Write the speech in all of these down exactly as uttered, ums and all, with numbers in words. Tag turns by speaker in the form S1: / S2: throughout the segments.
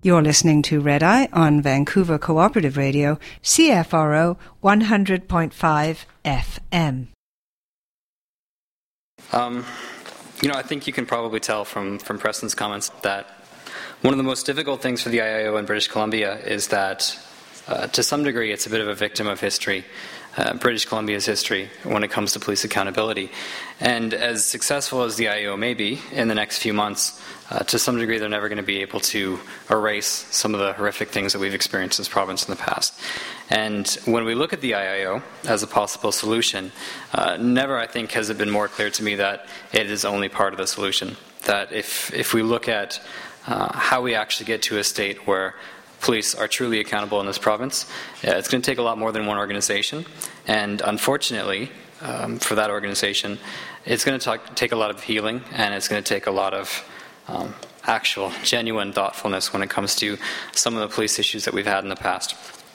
S1: You're listening to Red Eye on Vancouver Cooperative Radio, C F R O one hundred point five F M.
S2: Um, you know, I think you can probably tell from, from Preston's comments that one of the most difficult things for the I I O in British Columbia is that, uh, to some degree, it's a bit of a victim of history. Uh, British Columbia's history when it comes to police accountability. And as successful as the I A O may be in the next few months, uh, to some degree they're never going to be able to erase some of the horrific things that we've experienced in this province in the past. And when we look at the I I O as a possible solution, uh, never, I think, has it been more clear to me that it is only part of the solution. That if, if we look at uh, how we actually get to a state where police are truly accountable in this province, uh, it's going to take a lot more than one organization, and unfortunately um, for that organization it's going to talk, take a lot of healing, and it's going to take a lot of um, actual genuine thoughtfulness when it comes to some of the police issues that we've had in the past.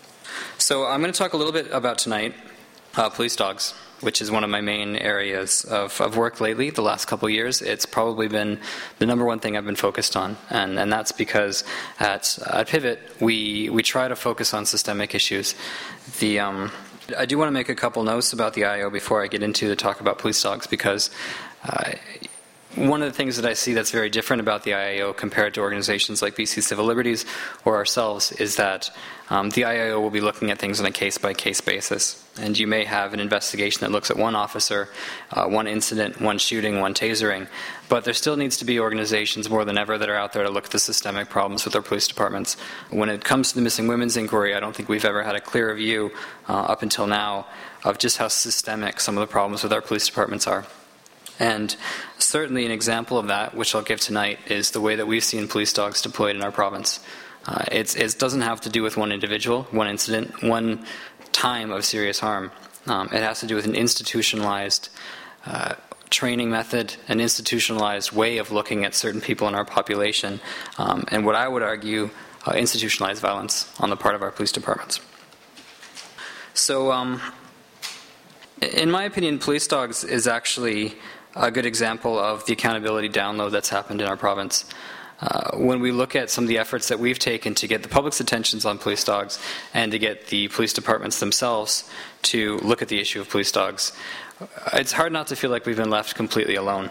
S2: So I'm going to talk a little bit about tonight uh, police dogs, which is one of my main areas of, of work lately. The last couple of years, it's probably been the number one thing I've been focused on, and, and that's because at, at Pivot we we try to focus on systemic issues. The um, I do want to make a couple notes about the I A O before I get into the talk about police dogs, because uh, one of the things that I see that's very different about the I A O compared to organizations like B C Civil Liberties or ourselves is that um, the I A O will be looking at things on a case-by-case basis. And you may have an investigation that looks at one officer, uh, one incident, one shooting, one tasering, but there still needs to be organizations more than ever that are out there to look at the systemic problems with our police departments. When it comes to the missing women's inquiry, I don't think we've ever had a clearer view uh, up until now of just how systemic some of the problems with our police departments are. And certainly an example of that, which I'll give tonight, is the way that we've seen police dogs deployed in our province. Uh, it's, it doesn't have to do with one individual, one incident, one time of serious harm. Um, it has to do with an institutionalized uh, training method, an institutionalized way of looking at certain people in our population, um, and what I would argue, uh, institutionalized violence on the part of our police departments. So, um, in my opinion, police dogs is actually a good example of the accountability download that's happened in our province. Uh, when we look at some of the efforts that we've taken to get the public's attentions on police dogs and to get the police departments themselves to look at the issue of police dogs, it's hard not to feel like we've been left completely alone.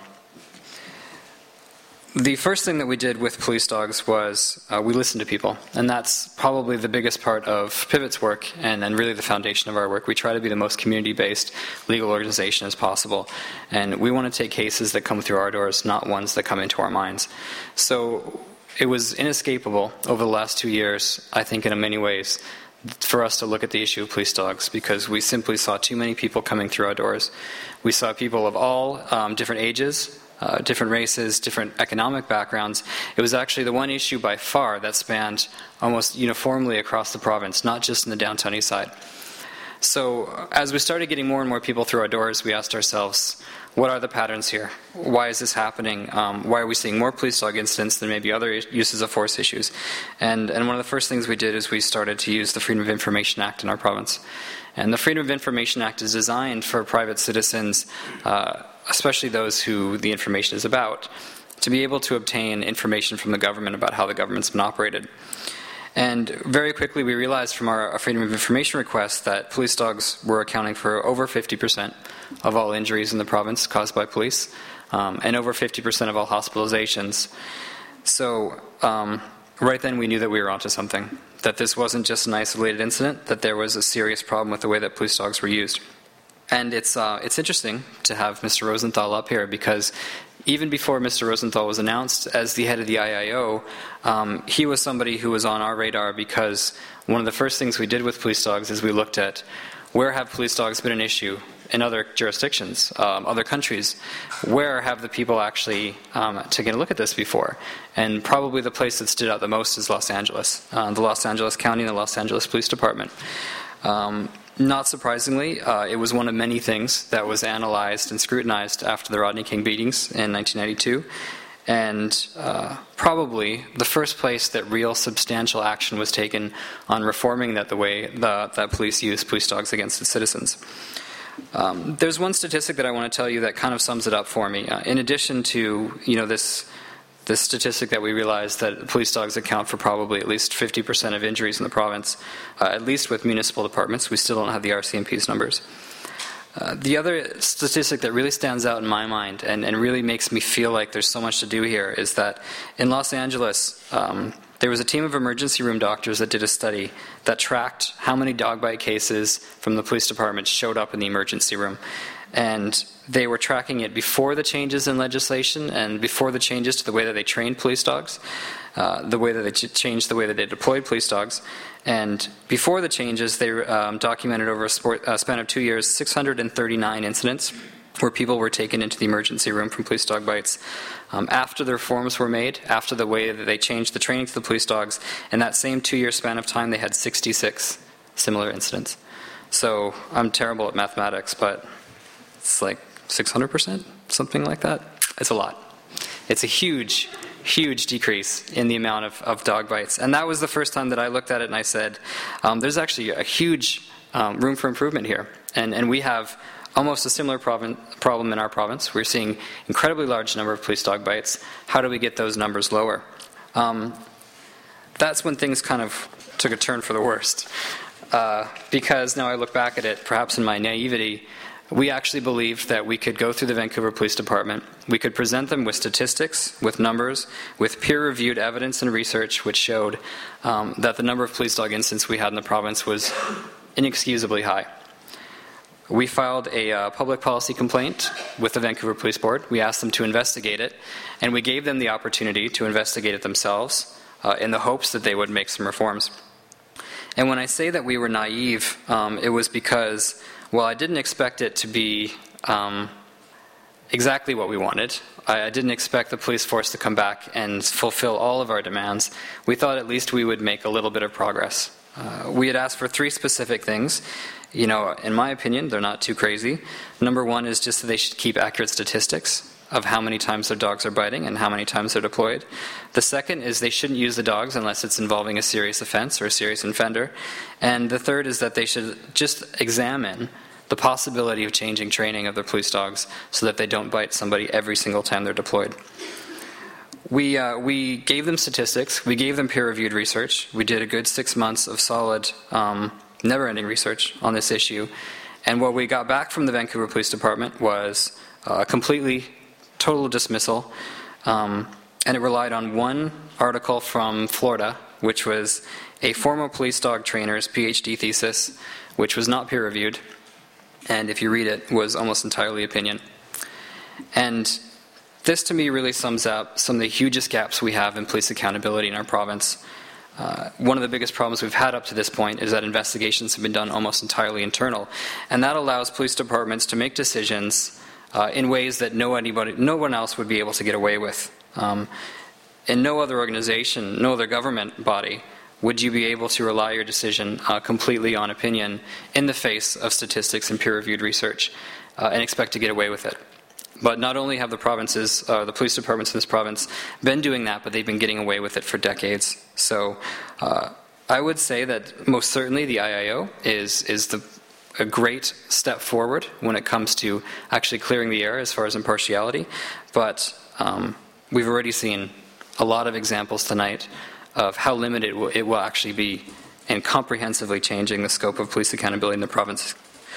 S2: The first thing that we did with police dogs was uh, we listened to people, and that's probably the biggest part of Pivot's work and, and really the foundation of our work. We try to be the most community-based legal organization as possible, and we want to take cases that come through our doors, not ones that come into our minds. So it was inescapable over the last two years, I think in many ways, for us to look at the issue of police dogs, because we simply saw too many people coming through our doors. We saw people of all um, different ages, Uh, different races, different economic backgrounds. It was actually the one issue by far that spanned almost uniformly across the province, not just in the downtown east side. So as we started getting more and more people through our doors, we asked ourselves, what are the patterns here? Why is this happening? Um, why are we seeing more police dog incidents than maybe other uses of force issues? And, and one of the first things we did is we started to use the Freedom of Information Act in our province. And the Freedom of Information Act is designed for private citizens, uh, especially those who the information is about, to be able to obtain information from the government about how the government's been operated. And very quickly we realized from our Freedom of Information request that police dogs were accounting for over fifty percent of all injuries in the province caused by police, um, and over fifty percent of all hospitalizations. So um, right then we knew that we were onto something, that this wasn't just an isolated incident, that there was a serious problem with the way that police dogs were used. And it's uh, it's interesting to have Mister Rosenthal up here, because even before Mister Rosenthal was announced as the head of the I I O, um, he was somebody who was on our radar, because one of the first things we did with police dogs is we looked at where have police dogs been an issue in other jurisdictions, um, other countries. Where have the people actually um, taken a look at this before? And probably the place that stood out the most is Los Angeles, uh, the Los Angeles County and the Los Angeles Police Department. Um, Not surprisingly, uh, it was one of many things that was analyzed and scrutinized after the Rodney King beatings in nineteen ninety-two, and uh, probably the first place that real substantial action was taken on reforming that the way the, that police use police dogs against its citizens. Um, there's one statistic that I want to tell you that kind of sums it up for me. Uh, in addition to, you know, this this statistic that we realized that police dogs account for probably at least fifty percent of injuries in the province, uh, at least with municipal departments. We still don't have the R C M P's numbers. Uh, the other statistic that really stands out in my mind and, and really makes me feel like there's so much to do here is that in Los Angeles, um, there was a team of emergency room doctors that did a study that tracked how many dog bite cases from the police department showed up in the emergency room. And they were tracking it before the changes in legislation and before the changes to the way that they trained police dogs, uh, the way that they ch- changed the way that they deployed police dogs. And before the changes, they um, documented over a sport, uh, span of two years six hundred thirty-nine incidents where people were taken into the emergency room from police dog bites. Um, after the reforms were made, after the way that they changed the training to the police dogs, in that same two-year span of time, they had sixty-six similar incidents. So I'm terrible at mathematics, but it's like six hundred percent, something like that. It's a lot. It's a huge, huge decrease in the amount of, of dog bites. And that was the first time that I looked at it and I said, um, there's actually a huge um, room for improvement here. And, and we have almost a similar problem, problem in our province. We're seeing incredibly large number of police dog bites. How do we get those numbers lower? Um, that's when things kind of took a turn for the worst. Uh, because now I look back at it, perhaps in my naivety, we actually believed that we could go through the Vancouver Police Department, we could present them with statistics, with numbers, with peer-reviewed evidence and research which showed um, that the number of police dog incidents we had in the province was inexcusably high. We filed a uh, public policy complaint with the Vancouver Police Board. We asked them to investigate it, and we gave them the opportunity to investigate it themselves uh, in the hopes that they would make some reforms. And when I say that we were naive, um, it was because, well, I didn't expect it to be um, exactly what we wanted. I, I didn't expect the police force to come back and fulfill all of our demands. We thought at least we would make a little bit of progress. Uh, we had asked for three specific things. You know, in my opinion, they're not too crazy. Number one is just that they should keep accurate statistics of how many times their dogs are biting and how many times they're deployed. The second is they shouldn't use the dogs unless it's involving a serious offense or a serious offender. And the third is that they should just examine the possibility of changing training of their police dogs so that they don't bite somebody every single time they're deployed. We, uh, we gave them statistics. We gave them peer-reviewed research. We did a good six months of solid, um, never-ending research on this issue. And what we got back from the Vancouver Police Department was uh, completely total dismissal, um, and it relied on one article from Florida, which was a former police dog trainer's PhD thesis, which was not peer-reviewed, and if you read it, was almost entirely opinion. And this, to me, really sums up some of the hugest gaps we have in police accountability in our province. Uh, one of the biggest problems we've had up to this point is that investigations have been done almost entirely internal, and that allows police departments to make decisions Uh, in ways that no anybody, no one else would be able to get away with. Um, in no other organization, no other government body, would you be able to rely your decision uh, completely on opinion in the face of statistics and peer-reviewed research uh, and expect to get away with it. But not only have the provinces, uh, the police departments in this province been doing that, but they've been getting away with it for decades. So uh, I would say that most certainly the I I O is is the a great step forward when it comes to actually clearing the air as far as impartiality, but um, we've already seen a lot of examples tonight of how limited it will actually be in comprehensively changing the scope of police accountability in the province.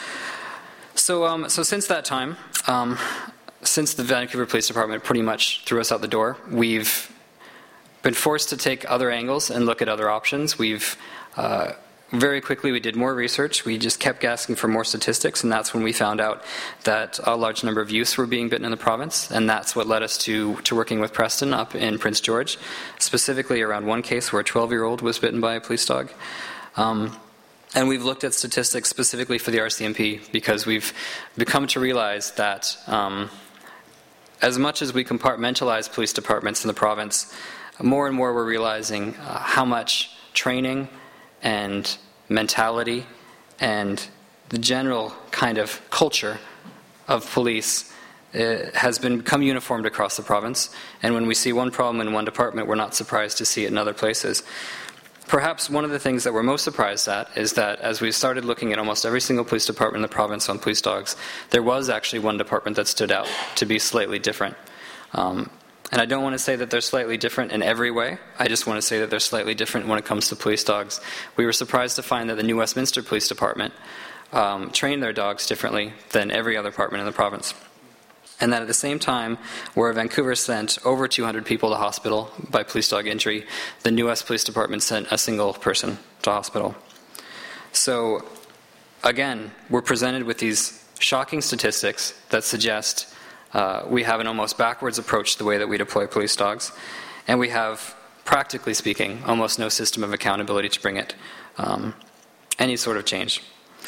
S2: So, um, so since that time, um, since the Vancouver Police Department pretty much threw us out the door, we've been forced to take other angles and look at other options. We've uh, Very quickly, we did more research. We just kept asking for more statistics, and that's when we found out that a large number of youths were being bitten in the province, and that's what led us to, to working with Preston up in Prince George, specifically around one case where a twelve-year-old was bitten by a police dog. Um, and we've looked at statistics specifically for the R C M P because we've become to realize that um, as much as we compartmentalize police departments in the province, more and more we're realizing uh, how much training and mentality and the general kind of culture of police uh, has been become uniformed across the province. And when we see one problem in one department, we're not surprised to see it in other places. Perhaps one of the things that we're most surprised at is that as we started looking at almost every single police department in the province on police dogs, there was actually one department that stood out to be slightly different. Um, And I don't want to say that they're slightly different in every way. I just want to say that they're slightly different when it comes to police dogs. We were surprised to find that the New Westminster Police Department um, trained their dogs differently than every other department in the province. And that at the same time, where Vancouver sent over two hundred people to hospital by police dog injury, the New West Police Department sent a single person to hospital. So, again, we're presented with these shocking statistics that suggest uh, we have an almost backwards approach to the way that we deploy police dogs, and we have, practically speaking, almost no system of accountability to bring it um, any sort of change.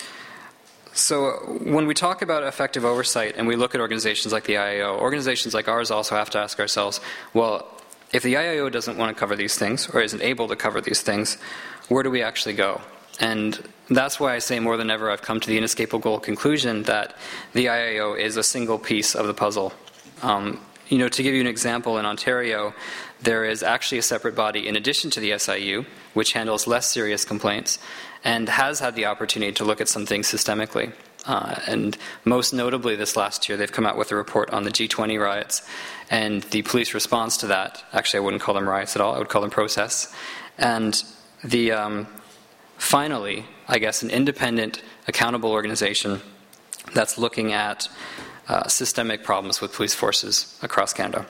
S2: So when we talk about effective oversight and we look at organizations like the I A O, organizations like ours also have to ask ourselves, well, if the I A O doesn't want to cover these things or isn't able to cover these things, where do we actually go? And that's why I say more than ever I've come to the inescapable conclusion that the I A O is a single piece of the puzzle. Um, you know, to give you an example, in Ontario, there is actually a separate body in addition to the S I U, which handles less serious complaints, and has had the opportunity to look at some things systemically. Uh, and most notably this last year, they've come out with a report on the G twenty riots and the police response to that. Actually, I wouldn't call them riots at all. I would call them protests. And the um, finally, I guess, an independent, accountable organization that's looking at uh, systemic problems with police forces across Canada.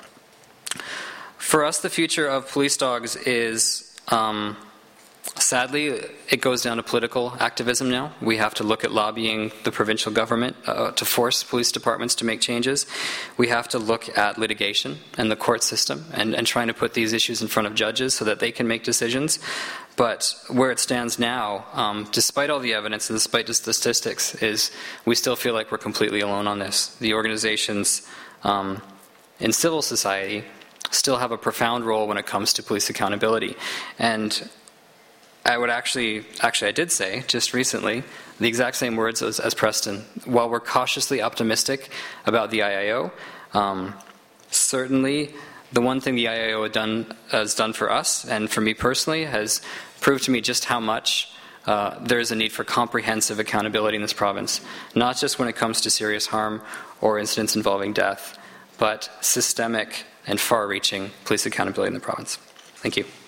S2: For us, the future of police dogs is, um, sadly, it goes down to political activism now. We have to look at lobbying the provincial government uh, to force police departments to make changes. We have to look at litigation and the court system and, and trying to put these issues in front of judges so that they can make decisions. But where it stands now, um, despite all the evidence and despite the statistics, is we still feel like we're completely alone on this. The organizations um, in civil society still have a profound role when it comes to police accountability. And I would actually, actually I did say just recently the exact same words as, as Preston. While we're cautiously optimistic about the I A O, um, certainly the one thing the I A O had done, has done for us, and for me personally, has proved to me just how much uh, there is a need for comprehensive accountability in this province, not just when it comes to serious harm or incidents involving death, but systemic and far-reaching police accountability in the province. Thank you.